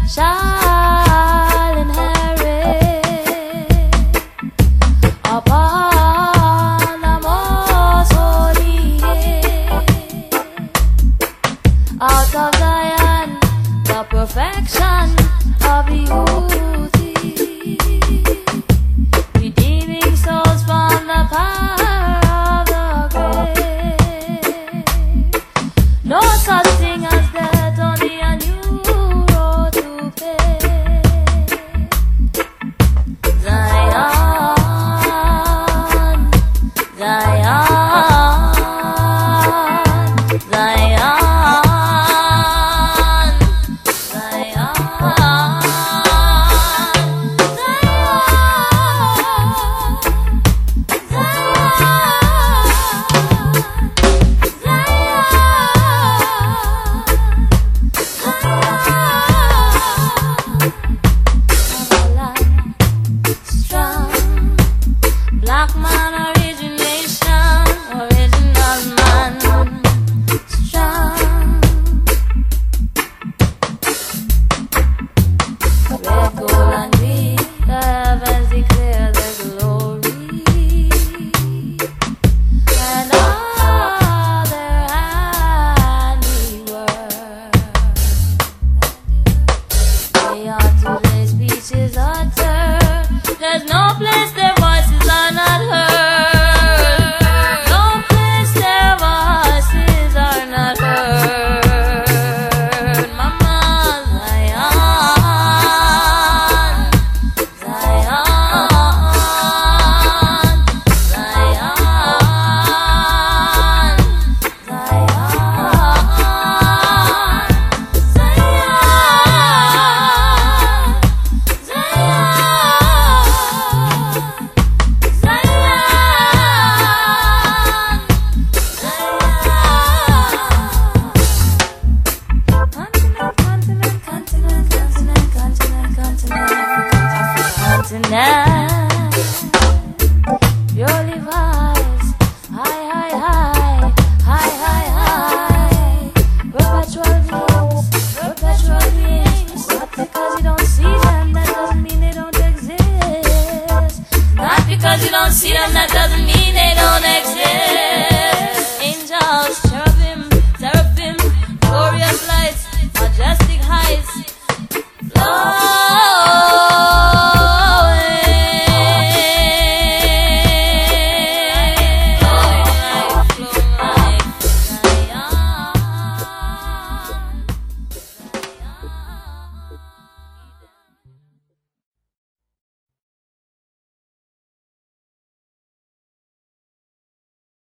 shall inherit upon the most holy hill. Out of Zion, the perfection of beauty, redeeming souls from the power of the grave. No such thing as death, only a new road to pay. Zion, Zion, Zion. Black man origination, original man, strong. Red, gold and green, the heavens declare their glory, and all their handiwork. They ought to their speeches uttered. There's no place their voices are not heard. No place their voices are not heard. Mama, Zion, Zion, Zion, Zion, Tonight, purely vibes, high, high, high, high, high, high, perpetual.